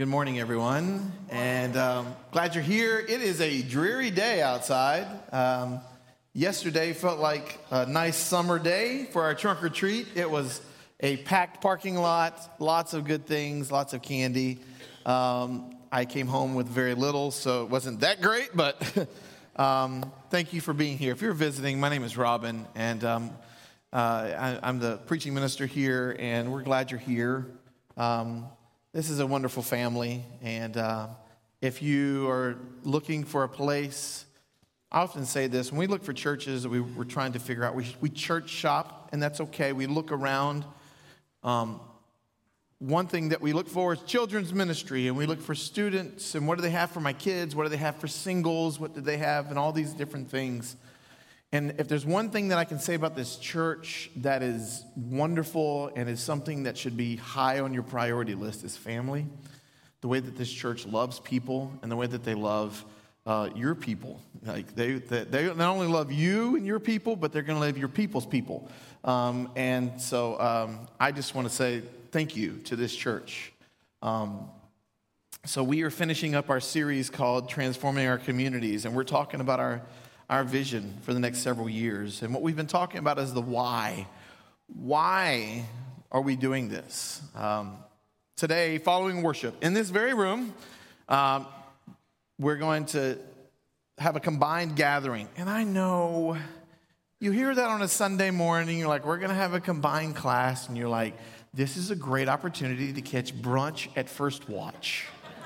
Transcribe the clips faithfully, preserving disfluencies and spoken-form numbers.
Good morning, everyone, and um, glad you're here. It is a dreary day outside. Um, yesterday felt like a nice summer day for our trunk or treat. It was a packed parking lot, lots of good things, lots of candy. Um, I came home with very little, so it wasn't that great, but um, thank you for being here. If you're visiting, my name is Robin, and um, uh, I, I'm the preaching minister here, and we're glad you're here. Um, This is a wonderful family, and uh, if you are looking for a place, I often say this, when we look for churches, we, we're trying to figure out, we, we church shop, and that's okay. We look around. Um, one thing that we look for is children's ministry, and we look for students, and what do they have for my kids? What do they have for singles? What do they have? And all these different things. And if there's one thing that I can say about this church that is wonderful and is something that should be high on your priority list is family. The way that this church loves people and the way that they love uh, your people. Like they, they, they not only love you and your people, but they're going to love your people's people. Um, and so um, I just want to say thank you to this church. Um, so we are finishing up our series called Transforming Our Communities, and we're talking about our our vision for the next several years. And what we've been talking about is the why. Why are we doing this? Um, today, following worship, in this very room, um, we're going to have a combined gathering. And I know you hear that on a Sunday morning, you're like, we're going to have a combined class, and you're like, this is a great opportunity to catch brunch at First Watch.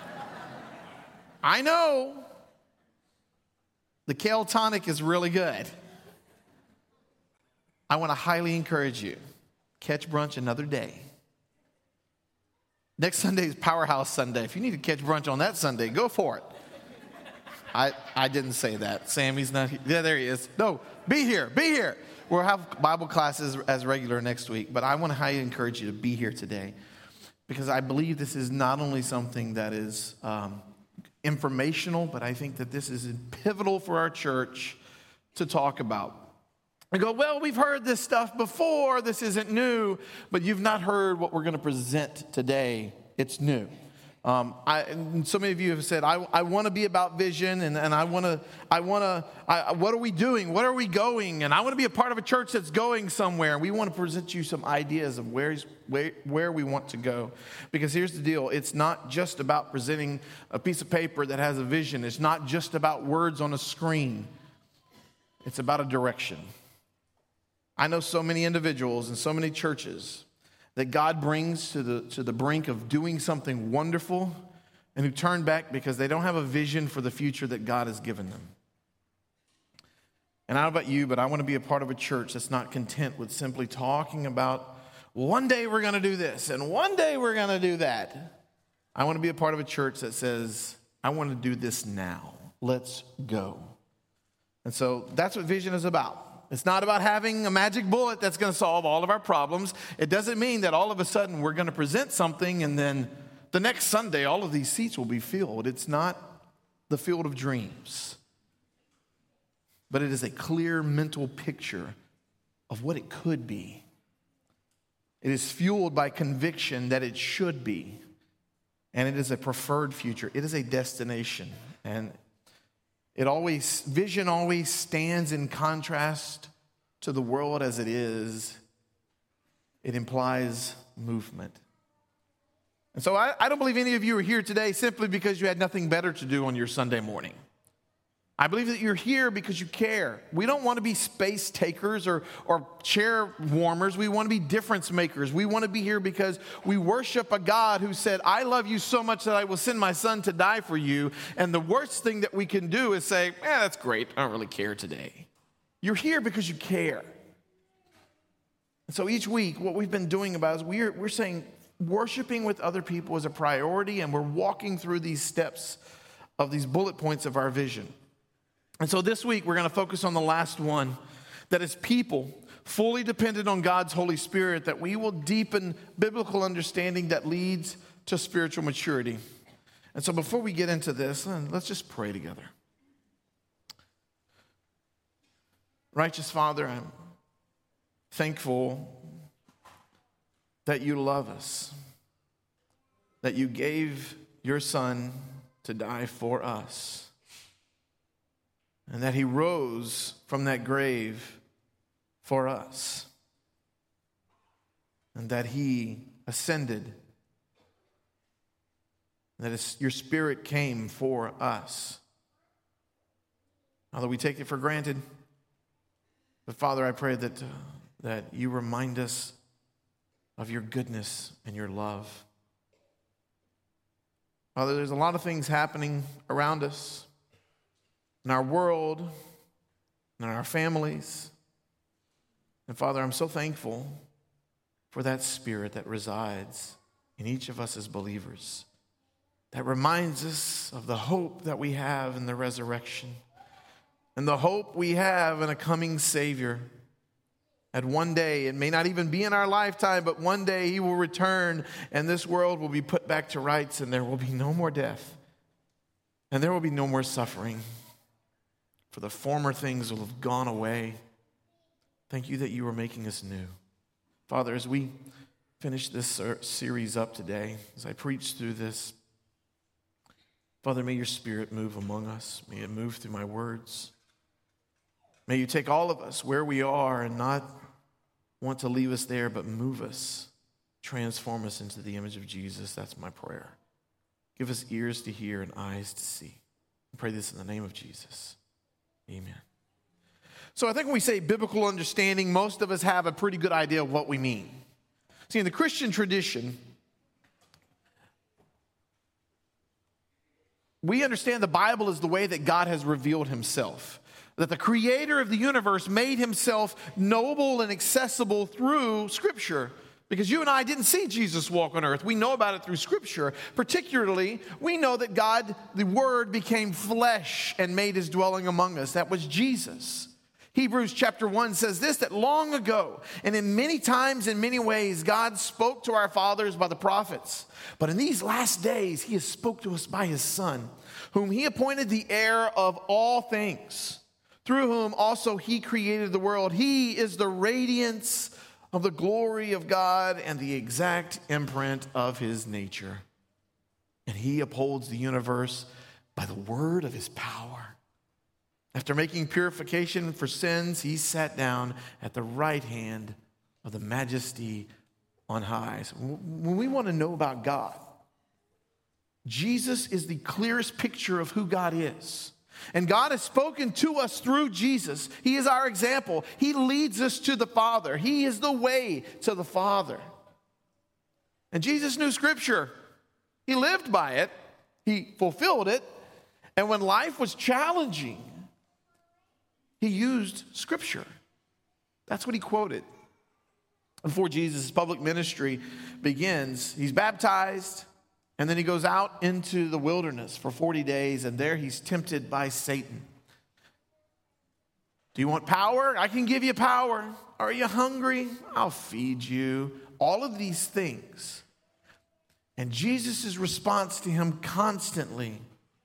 I know. The kale tonic is really good. I want to highly encourage you. Catch brunch another day. Next Sunday is Powerhouse Sunday. If you need to catch brunch on that Sunday, go for it. I, I didn't say that. Sammy's not here. Yeah, there he is. No, be here. Be here. We'll have Bible classes as regular next week, but I want to highly encourage you to be here today because I believe this is not only something that is Um, informational, but I think that this is pivotal for our church to talk about. I go, well, we've heard this stuff before. This isn't new, but you've not heard what we're going to present today. It's new. Um, I, and so many of you have said, I, I want to be about vision, and, and I want to, I want to, I, what are we doing? What are we going? And I want to be a part of a church that's going somewhere. We want to present you some ideas of where's, where, where we want to go. Because here's the deal. It's not just about presenting a piece of paper that has a vision. It's not just about words on a screen. It's about a direction. I know so many individuals and so many churches that God brings to the to the brink of doing something wonderful and who turn back because they don't have a vision for the future that God has given them. And I don't know about you, but I want to be a part of a church that's not content with simply talking about, one day we're going to do this and one day we're going to do that. I want to be a part of a church that says, I want to do this now. Let's go. And so that's what vision is about. It's not about having a magic bullet that's going to solve all of our problems. It doesn't mean that all of a sudden we're going to present something and then the next Sunday all of these seats will be filled. It's not the field of dreams. But it is a clear mental picture of what it could be. It is fueled by conviction that it should be. And it is a preferred future. It is a destination. And It always, vision always stands in contrast to the world as it is. It implies movement. And so I, I don't believe any of you are here today simply because you had nothing better to do on your Sunday morning. I believe that you're here because you care. We don't want to be space takers or, or chair warmers. We want to be difference makers. We want to be here because we worship a God who said, I love you so much that I will send my son to die for you. And the worst thing that we can do is say, eh, that's great. I don't really care today. You're here because you care. And so each week, what we've been doing about is we're, we're saying worshiping with other people is a priority, and we're walking through these steps of these bullet points of our vision. And so this week, we're going to focus on the last one, that as people fully dependent on God's Holy Spirit, that we will deepen biblical understanding that leads to spiritual maturity. And so before we get into this, let's just pray together. Righteous Father, I'm thankful that you love us, that you gave your Son to die for us, and that he rose from that grave for us, and that he ascended, that his, your Spirit came for us. Father, we take it for granted, but Father, I pray that, uh, that you remind us of your goodness and your love. Father, there's a lot of things happening around us, in our world, in our families. And Father, I'm so thankful for that Spirit that resides in each of us as believers, that reminds us of the hope that we have in the resurrection and the hope we have in a coming Savior. That one day, it may not even be in our lifetime, but one day he will return and this world will be put back to rights and there will be no more death and there will be no more suffering, for the former things will have gone away. Thank you that you are making us new. Father, as we finish this series up today, as I preach through this, Father, may your Spirit move among us. May it move through my words. May you take all of us where we are and not want to leave us there, but move us, transform us into the image of Jesus. That's my prayer. Give us ears to hear and eyes to see. I pray this in the name of Jesus. Amen. So I think when we say biblical understanding, most of us have a pretty good idea of what we mean. See, in the Christian tradition, we understand the Bible is the way that God has revealed himself. That the creator of the universe made himself knowable and accessible through Scripture. Because you and I didn't see Jesus walk on earth. We know about it through Scripture. Particularly, we know that God, the Word, became flesh and made his dwelling among us. That was Jesus. Hebrews chapter one says this, that long ago, and in many times, in many ways, God spoke to our fathers by the prophets. But in these last days, he has spoke to us by his Son, whom he appointed the heir of all things, through whom also he created the world. He is the radiance of the glory of God and the exact imprint of his nature. And he upholds the universe by the word of his power. After making purification for sins, he sat down at the right hand of the Majesty on high. So when we want to know about God, Jesus is the clearest picture of who God is. And God has spoken to us through Jesus. He is our example. He leads us to the Father. He is the way to the Father. And Jesus knew Scripture. He lived by it. He fulfilled it. And when life was challenging, he used Scripture. That's what he quoted. Before Jesus' public ministry begins, he's baptized. And then he goes out into the wilderness for forty days, and there he's tempted by Satan. Do you want power? I can give you power. Are you hungry? I'll feed you. All of these things. And Jesus' response to him constantly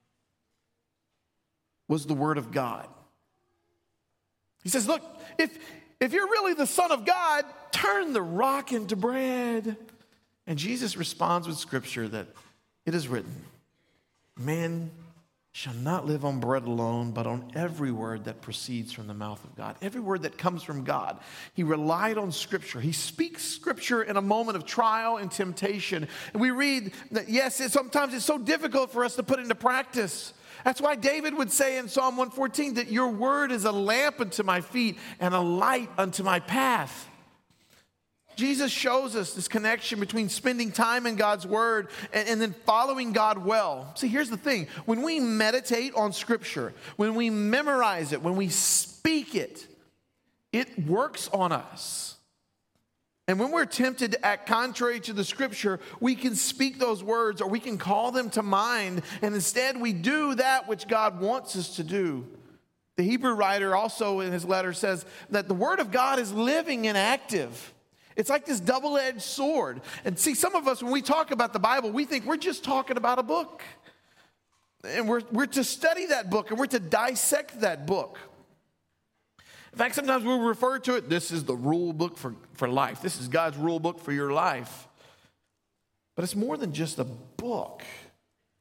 was the word of God. He says, look, if, if you're really the Son of God, turn the rock into bread. And Jesus responds with Scripture that it is written, man shall not live on bread alone, but on every word that proceeds from the mouth of God. Every word that comes from God. He relied on Scripture. He speaks Scripture in a moment of trial and temptation. And we read that, yes, it, sometimes it's so difficult for us to put into practice. That's why David would say in Psalm one fourteen that your word is a lamp unto my feet and a light unto my path. Jesus shows us this connection between spending time in God's word and, and then following God well. See, here's the thing. When we meditate on Scripture, when we memorize it, when we speak it, it works on us. And when we're tempted to act contrary to the Scripture, we can speak those words or we can call them to mind, and instead we do that which God wants us to do. The Hebrew writer also in his letter says that the word of God is living and active. It's like this double-edged sword. And see, some of us, when we talk about the Bible, we think we're just talking about a book. And we're, we're to study that book, and we're to dissect that book. In fact, sometimes we refer to it, this is the rule book for, for life. This is God's rule book for your life. But it's more than just a book.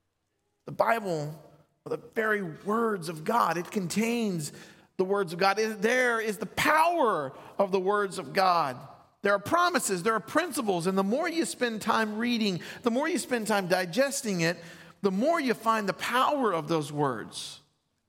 The Bible are the very words of God. It contains the words of God. There is the power of the words of God. There are promises, there are principles, and the more you spend time reading, the more you spend time digesting it, the more you find the power of those words.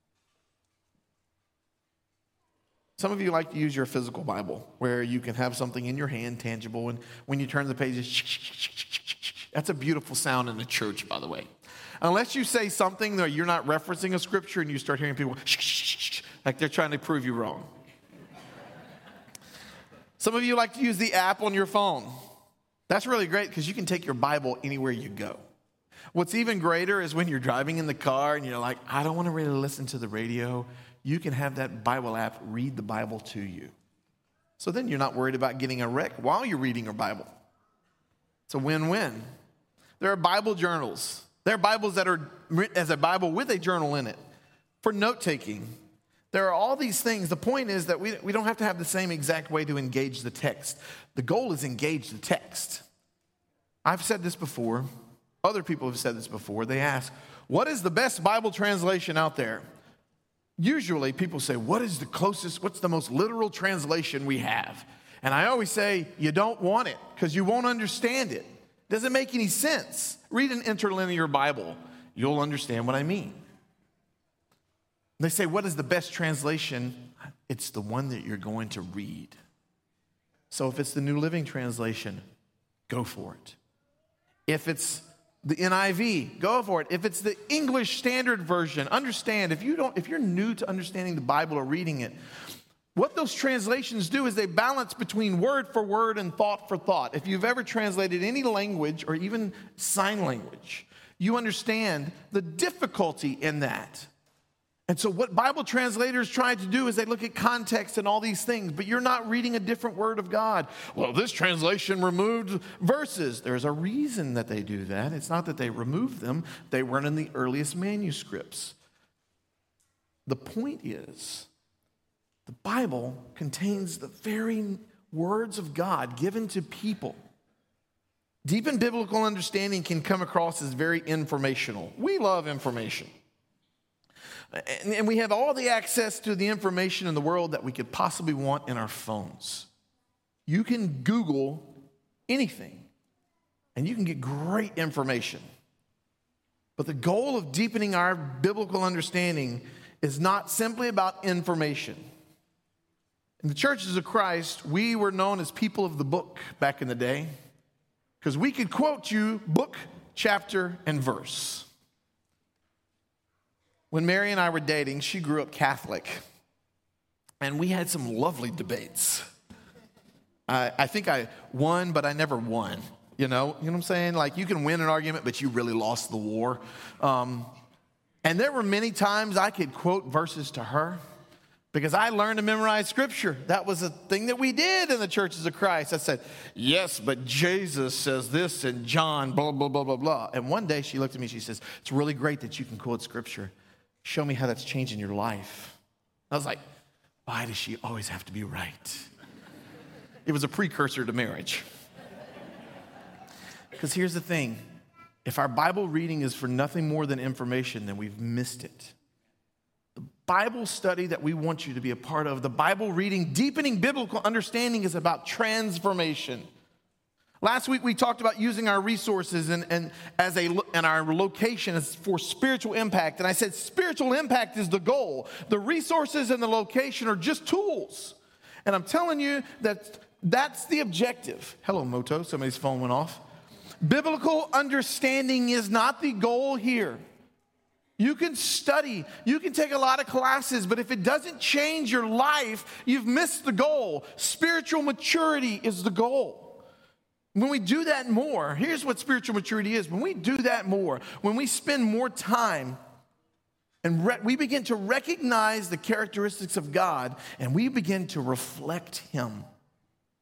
Some of you like to use your physical Bible, where you can have something in your hand, tangible, and when you turn the pages, that's a beautiful sound in the church, by the way. Unless you say something that you're not referencing a scripture and you start hearing people like they're trying to prove you wrong. Some of you like to use the app on your phone. That's really great because you can take your Bible anywhere you go. What's even greater is when you're driving in the car and you're like, I don't want to really listen to the radio. You can have that Bible app read the Bible to you. So then you're not worried about getting a wreck while you're reading your Bible. It's a win-win. There are Bible journals. There are Bibles that are written as a Bible with a journal in it for note-taking. There are all these things. The point is that we, we don't have to have the same exact way to engage the text. The goal is engage the text. I've said this before. Other people have said this before. They ask, what is the best Bible translation out there? Usually people say, what is the closest, what's the most literal translation we have? And I always say, you don't want it because you won't understand it. Doesn't make any sense. Read an interlinear Bible. You'll understand what I mean. They say, what is the best translation? It's the one that you're going to read. So if it's the New Living Translation, go for it. If it's the N I V, go for it. If it's the English Standard Version, understand, if you don't, if you're new to understanding the Bible or reading it, what those translations do is they balance between word for word and thought for thought. If you've ever translated any language or even sign language, you understand the difficulty in that. And so what Bible translators try to do is they look at context and all these things, but you're not reading a different word of God. Well, this translation removed verses. There's a reason that they do that. It's not that they removed them. They weren't in the earliest manuscripts. The point is, the Bible contains the very words of God given to people. Deep and biblical understanding can come across as very informational. We love information. And we have all the access to the information in the world that we could possibly want in our phones. You can Google anything, and you can get great information. But the goal of deepening our biblical understanding is not simply about information. In the churches of Christ, we were known as people of the book back in the day because we could quote you book, chapter, and verse. When Mary and I were dating, she grew up Catholic, and we had some lovely debates. I, I think I won, but I never won. You know, you know what I'm saying? Like, you can win an argument, but you really lost the war. Um, and there were many times I could quote verses to her because I learned to memorize Scripture. That was a thing that we did in the churches of Christ. I said, yes, but Jesus says this in John, blah, blah, blah, blah, blah. And one day she looked at me, she says, it's really great that you can quote Scripture. Show me how that's changing your life. I was like, why does she always have to be right? It was a precursor to marriage. Because here's the thing. If our Bible reading is for nothing more than information, then we've missed it. The Bible study that we want you to be a part of, the Bible reading, deepening biblical understanding is about transformation. Last week we talked about using our resources and, and as a and our location as for spiritual impact. And I said spiritual impact is the goal. The resources and the location are just tools. And I'm telling you that that's the objective. Hello, Moto. Somebody's phone went off. Biblical understanding is not the goal here. You can study, you can take a lot of classes, but if it doesn't change your life, you've missed the goal. Spiritual maturity is the goal. When we do that more, here's what spiritual maturity is. When we do that more, when we spend more time and re- we begin to recognize the characteristics of God and we begin to reflect Him.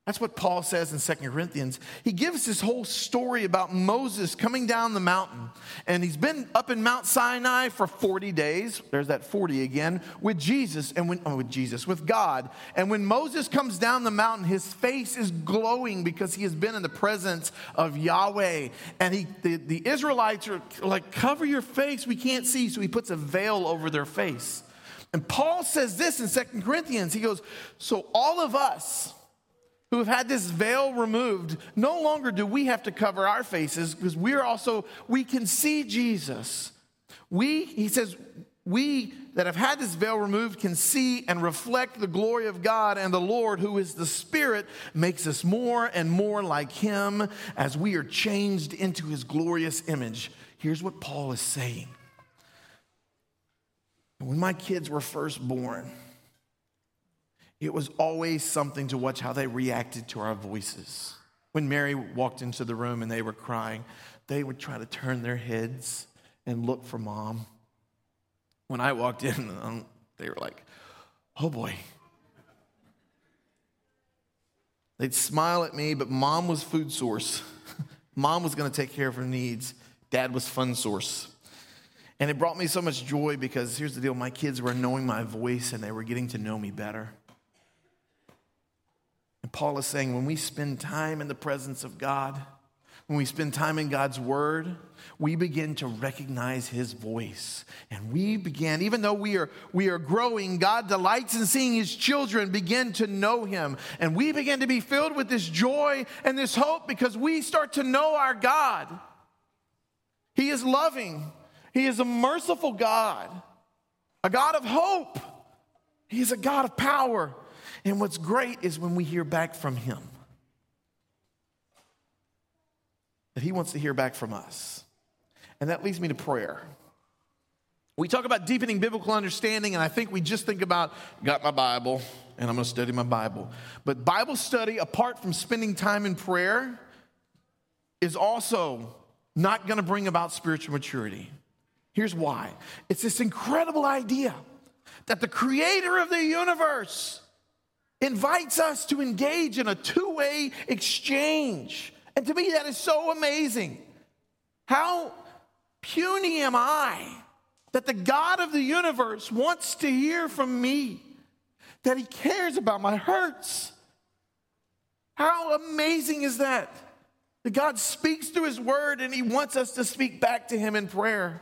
That's what Paul says in Second Corinthians. He gives this whole story about Moses coming down the mountain. And he's been up in Mount Sinai for forty days. There's that forty again. With Jesus, and when, oh, with Jesus, with God. And when Moses comes down the mountain, his face is glowing because he has been in the presence of Yahweh. And he, the, the Israelites are like, cover your face, we can't see. So he puts a veil over their face. And Paul says this in Second Corinthians. He goes, so all of us who have had this veil removed, no longer do we have to cover our faces because we're also, we can see Jesus. We, he says, we that have had this veil removed can see and reflect the glory of God, and the Lord, who is the Spirit, makes us more and more like him as we are changed into his glorious image. Here's what Paul is saying. When my kids were first born, it was always something to watch how they reacted to our voices. When Mary walked into the room and they were crying, they would try to turn their heads and look for mom. When I walked in, um, they were like, oh boy. They'd smile at me, but mom was food source. Mom was going to take care of her needs. Dad was fun source. And it brought me so much joy because here's the deal. My kids were knowing my voice and they were getting to know me better. And Paul is saying when we spend time in the presence of God, when we spend time in God's word, we begin to recognize his voice. And we begin, even though we are, we are growing, God delights in seeing his children begin to know him. And we begin to be filled with this joy and this hope because we start to know our God. He is loving. He is a merciful God, a God of hope. He is a God of power. And what's great is when we hear back from him, that he wants to hear back from us. And that leads me to prayer. We talk about deepening biblical understanding, and I think we just think about, got my Bible, and I'm going to study my Bible. But Bible study, apart from spending time in prayer, is also not going to bring about spiritual maturity. Here's why. It's this incredible idea that the creator of the universe invites us to engage in a two-way exchange. And to me, that is so amazing. How puny am I that the God of the universe wants to hear from me, that he cares about my hurts. How amazing is that? That God speaks through his word and he wants us to speak back to him in prayer.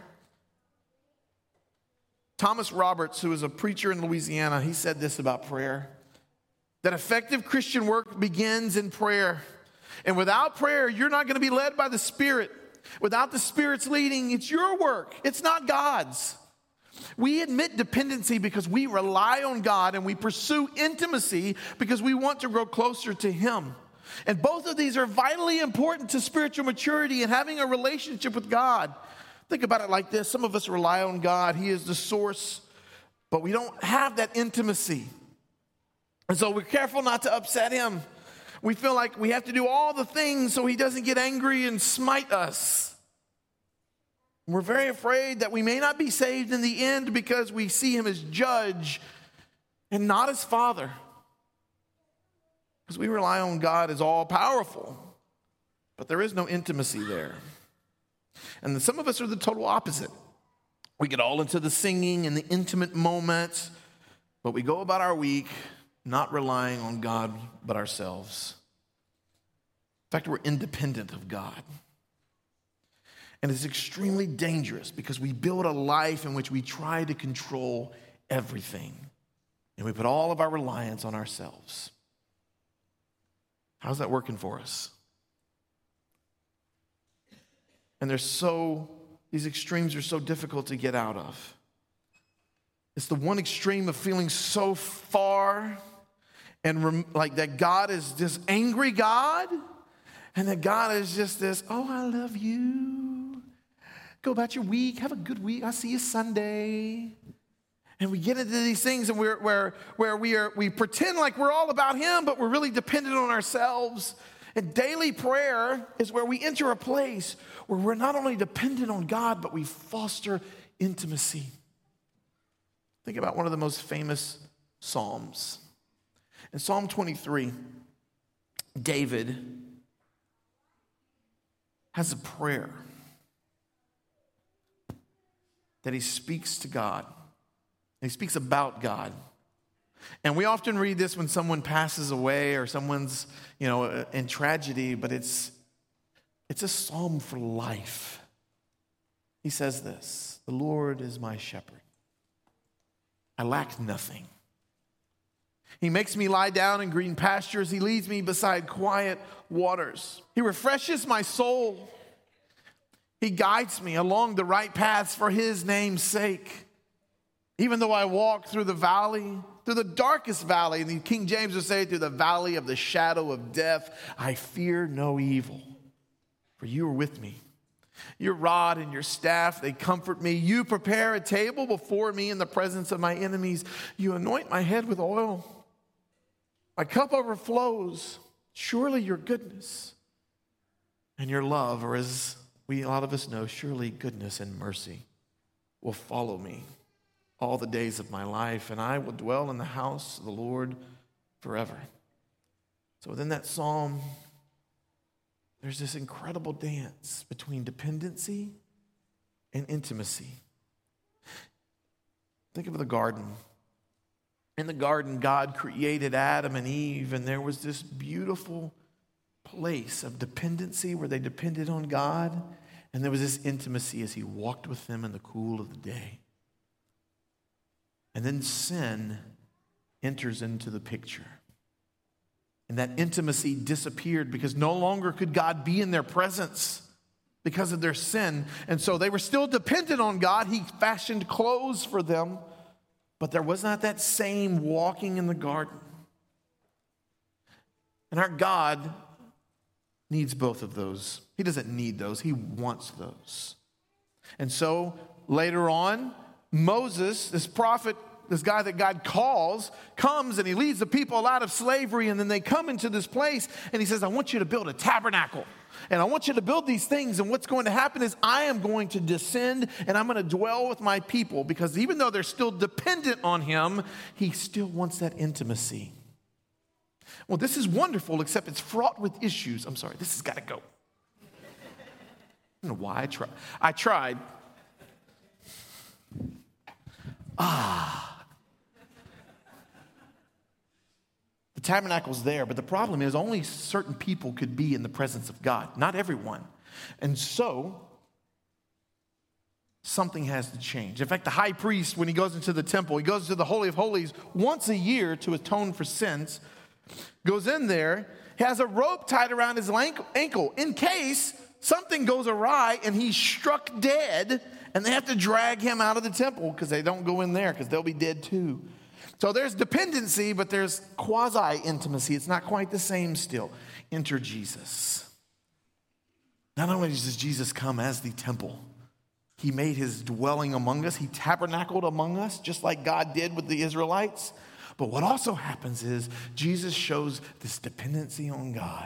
Thomas Roberts, who is a preacher in Louisiana, he said this about prayer, that effective Christian work begins in prayer. And without prayer, you're not going to be led by the Spirit. Without the Spirit's leading, it's your work. It's not God's. We admit dependency because we rely on God, and we pursue intimacy because we want to grow closer to him. And both of these are vitally important to spiritual maturity and having a relationship with God. Think about it like this. Some of us rely on God. He is the source, but we don't have that intimacy. And so we're careful not to upset him. We feel like we have to do all the things so he doesn't get angry and smite us. We're very afraid that we may not be saved in the end because we see him as judge and not as father. Because we rely on God as all-powerful, but there is no intimacy there. And some of us are the total opposite. We get all into the singing and the intimate moments, but we go about our week not relying on God but ourselves. In fact, we're independent of God. And it's extremely dangerous because we build a life in which we try to control everything. And we put all of our reliance on ourselves. How's that working for us? And they're so, these extremes are so difficult to get out of. It's the one extreme of feeling so far and rem- like that God is this angry God, and that God is just this, oh, I love you. Go about your week. Have a good week. I'll see you Sunday. And we get into these things and we're, where, where we, are, we pretend like we're all about him, but we're really dependent on ourselves. And daily prayer is where we enter a place where we're not only dependent on God, but we foster intimacy. Think about one of the most famous Psalms. In Psalm twenty-three, David has a prayer that he speaks to God. He speaks about God. And we often read this when someone passes away or someone's, you know, in tragedy, but it's it's a psalm for life. He says this, "The Lord is my shepherd. I lack nothing. He makes me lie down in green pastures. He leads me beside quiet waters. He refreshes my soul. He guides me along the right paths for his name's sake. Even though I walk through the valley, through the darkest valley," and the King James would say, "through the valley of the shadow of death, I fear no evil, for you are with me. Your rod and your staff, they comfort me. You prepare a table before me in the presence of my enemies. You anoint my head with oil. My cup overflows. Surely your goodness and your love," or as we, a lot of us know, surely goodness and mercy will follow me all the days of my life, and I will dwell in the house of the Lord forever. So within that psalm, there's this incredible dance between dependency and intimacy. Think of the garden. In the garden, God created Adam and Eve, and there was this beautiful place of dependency where they depended on God, and there was this intimacy as he walked with them in the cool of the day. And then sin enters into the picture. And that intimacy disappeared because no longer could God be in their presence because of their sin. And so they were still dependent on God. He fashioned clothes for them, but there was not that same walking in the garden. And our God needs both of those. He doesn't need those. He wants those. And so later on, Moses, this prophet, this guy that God calls, comes and he leads the people out of slavery, and then they come into this place and he says, "I want you to build a tabernacle, and I want you to build these things, and what's going to happen is I am going to descend and I'm going to dwell with my people," because even though they're still dependent on him, he still wants that intimacy. Well, this is wonderful, except it's fraught with issues. I'm sorry, this has got to go. I don't know why I tried. I tried. Ah. The tabernacle's there, but the problem is only certain people could be in the presence of God, not everyone. And so, something has to change. In fact, the high priest, when he goes into the temple, he goes to the Holy of Holies once a year to atone for sins, goes in there, has a rope tied around his ankle in case something goes awry and he's struck dead, and they have to drag him out of the temple because they don't go in there because they'll be dead too. So there's dependency, but there's quasi-intimacy. It's not quite the same still. Enter Jesus. Not only does Jesus come as the temple, he made his dwelling among us. He tabernacled among us, just like God did with the Israelites. But what also happens is Jesus shows this dependency on God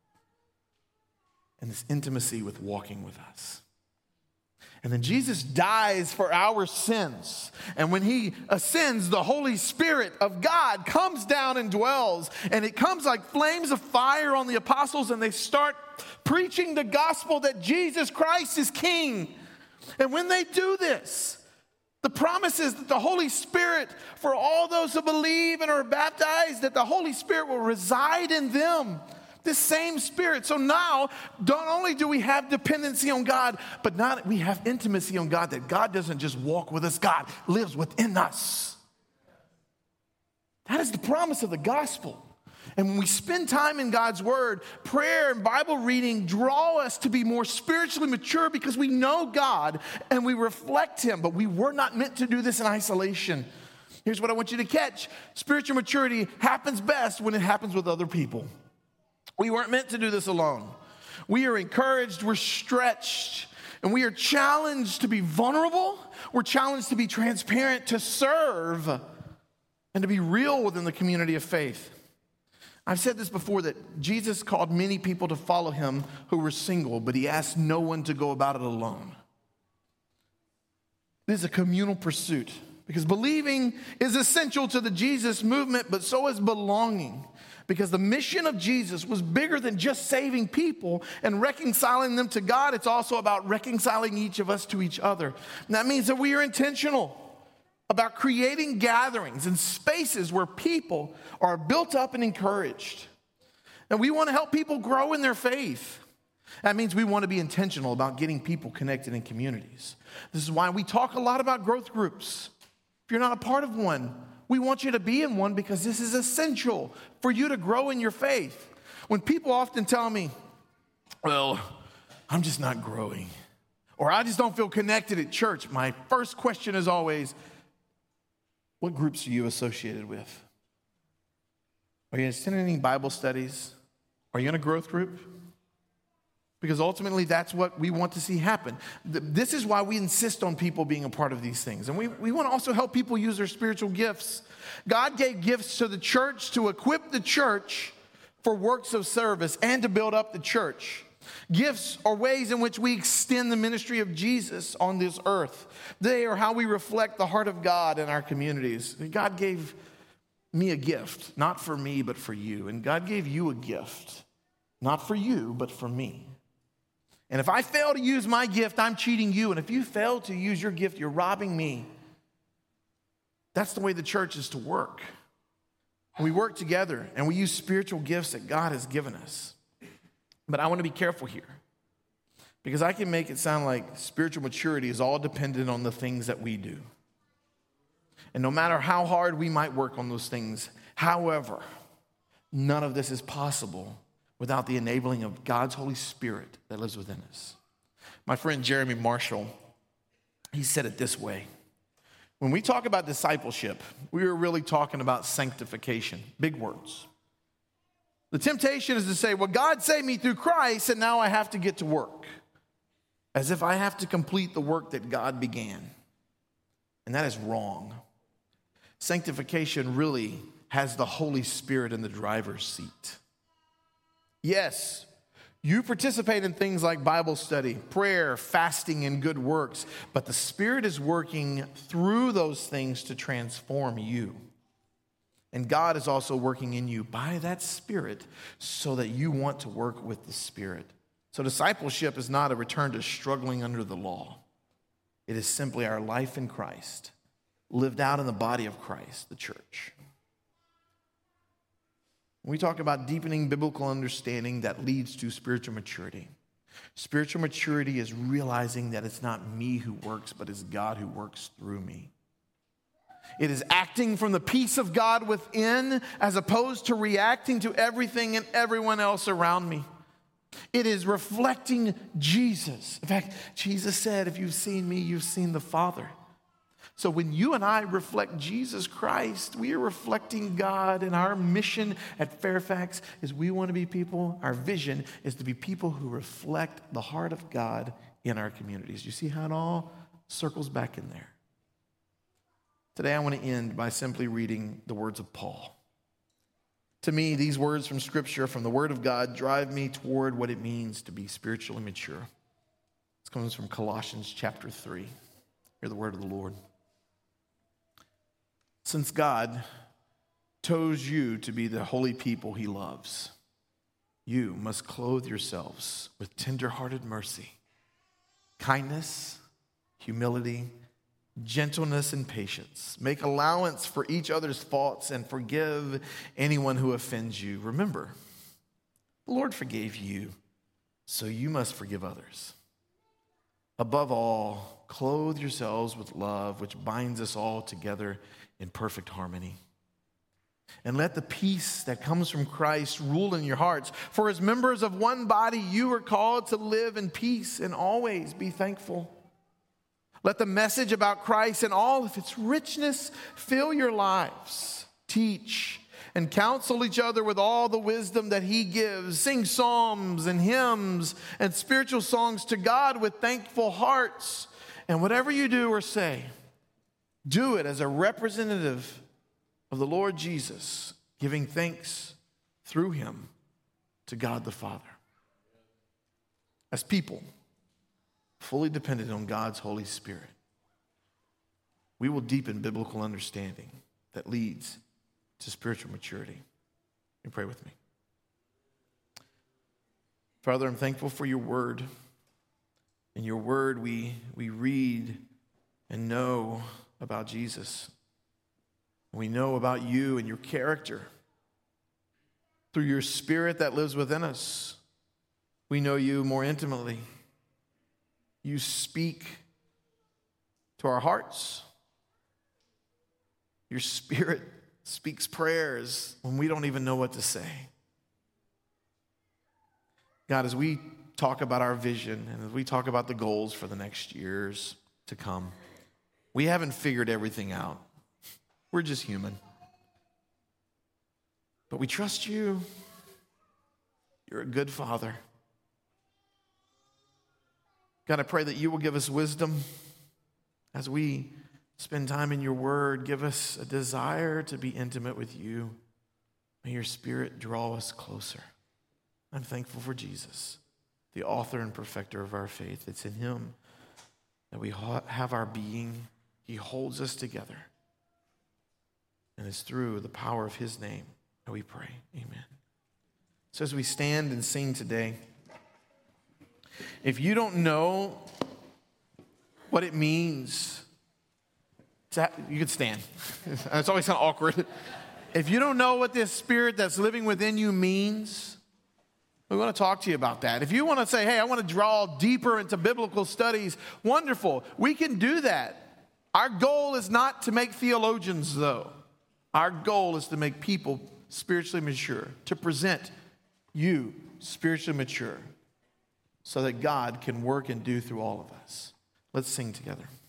and this intimacy with walking with us. And then Jesus dies for our sins. And when he ascends, the Holy Spirit of God comes down and dwells. And it comes like flames of fire on the apostles, and they start preaching the gospel that Jesus Christ is King. And when they do this, the promise is that the Holy Spirit, for all those who believe and are baptized, that the Holy Spirit will reside in them. This same Spirit. So now, not only do we have dependency on God, but now we have intimacy on God, that God doesn't just walk with us, God lives within us. That is the promise of the gospel. And when we spend time in God's word, prayer and Bible reading draw us to be more spiritually mature because we know God and we reflect him, but we were not meant to do this in isolation. Here's what I want you to catch. Spiritual maturity happens best when it happens with other people. We weren't meant to do this alone. We are encouraged, we're stretched, and we are challenged to be vulnerable. We're challenged to be transparent, to serve, and to be real within the community of faith. I've said this before, that Jesus called many people to follow him who were single, but he asked no one to go about it alone. This is a communal pursuit, because believing is essential to the Jesus movement, but so is belonging. Because the mission of Jesus was bigger than just saving people and reconciling them to God. It's also about reconciling each of us to each other. And that means that we are intentional about creating gatherings and spaces where people are built up and encouraged. And we want to help people grow in their faith. That means we want to be intentional about getting people connected in communities. This is why we talk a lot about growth groups. If you're not a part of one, we want you to be in one because this is essential for you to grow in your faith. When people often tell me, well, I'm just not growing, or I just don't feel connected at church, my first question is always, what groups are you associated with? Are you attending Bible studies? Are you in a growth group? Because ultimately, that's what we want to see happen. This is why we insist on people being a part of these things. And we, we want to also help people use their spiritual gifts. God gave gifts to the church to equip the church for works of service and to build up the church. Gifts are ways in which we extend the ministry of Jesus on this earth. They are how we reflect the heart of God in our communities. God gave me a gift, not for me, but for you. And God gave you a gift, not for you, but for me. And if I fail to use my gift, I'm cheating you. And if you fail to use your gift, you're robbing me. That's the way the church is to work. We work together and we use spiritual gifts that God has given us. But I want to be careful here because I can make it sound like spiritual maturity is all dependent on the things that we do. And no matter how hard we might work on those things, however, none of this is possible without the enabling of God's Holy Spirit that lives within us. My friend Jeremy Marshall, he said it this way. When we talk about discipleship, we are really talking about sanctification. Big words. The temptation is to say, well, God saved me through Christ, and now I have to get to work. As if I have to complete the work that God began. And that is wrong. Sanctification really has the Holy Spirit in the driver's seat. Yes, you participate in things like Bible study, prayer, fasting, and good works, but the Spirit is working through those things to transform you. And God is also working in you by that Spirit so that you want to work with the Spirit. So discipleship is not a return to struggling under the law. It is simply our life in Christ, lived out in the body of Christ, the church. We talk about deepening biblical understanding that leads to spiritual maturity. Spiritual maturity is realizing that it's not me who works, but it's God who works through me. It is acting from the peace of God within as opposed to reacting to everything and everyone else around me. It is reflecting Jesus. In fact, Jesus said, if you've seen me, you've seen the Father. So when you and I reflect Jesus Christ, we are reflecting God, and our mission at Fairfax is we want to be people, our vision is to be people who reflect the heart of God in our communities. You see how it all circles back in there? Today I want to end by simply reading the words of Paul. To me, these words from Scripture, from the Word of God, drive me toward what it means to be spiritually mature. This comes from Colossians chapter three. Hear the word of the Lord. Since God chose you to be the holy people he loves, you must clothe yourselves with tender-hearted mercy, kindness, humility, gentleness, and patience. Make allowance for each other's faults and forgive anyone who offends you. Remember, the Lord forgave you, so you must forgive others. Above all, clothe yourselves with love, which binds us all together in perfect harmony. And let the peace that comes from Christ rule in your hearts. For as members of one body, you are called to live in peace and always be thankful. Let the message about Christ and all of its richness fill your lives. Teach and counsel each other with all the wisdom that he gives. Sing psalms and hymns and spiritual songs to God with thankful hearts. And whatever you do or say, do it as a representative of the Lord Jesus, giving thanks through him to God the Father. As people fully dependent on God's Holy Spirit, we will deepen biblical understanding that leads to spiritual maturity. You pray with me. Father, I'm thankful for your word. In your word, we, we read and know about Jesus. We know about you and your character. Through your Spirit that lives within us, we know you more intimately. You speak to our hearts. Your Spirit speaks prayers when we don't even know what to say. God, as we talk about our vision and as we talk about the goals for the next years to come, we haven't figured everything out. We're just human. But we trust you. You're a good Father. God, I pray that you will give us wisdom as we spend time in your word. Give us a desire to be intimate with you. May your Spirit draw us closer. I'm thankful for Jesus, the author and perfecter of our faith. It's in him that we have our being. He holds us together. And it's through the power of his name that we pray. Amen. So as we stand and sing today, if you don't know what it means to have, you could stand. It's always kind of awkward. If you don't know what this Spirit that's living within you means, we want to talk to you about that. If you want to say, hey, I want to draw deeper into biblical studies, wonderful. We can do that. Our goal is not to make theologians, though. Our goal is to make people spiritually mature, to present you spiritually mature, so that God can work and do through all of us. Let's sing together.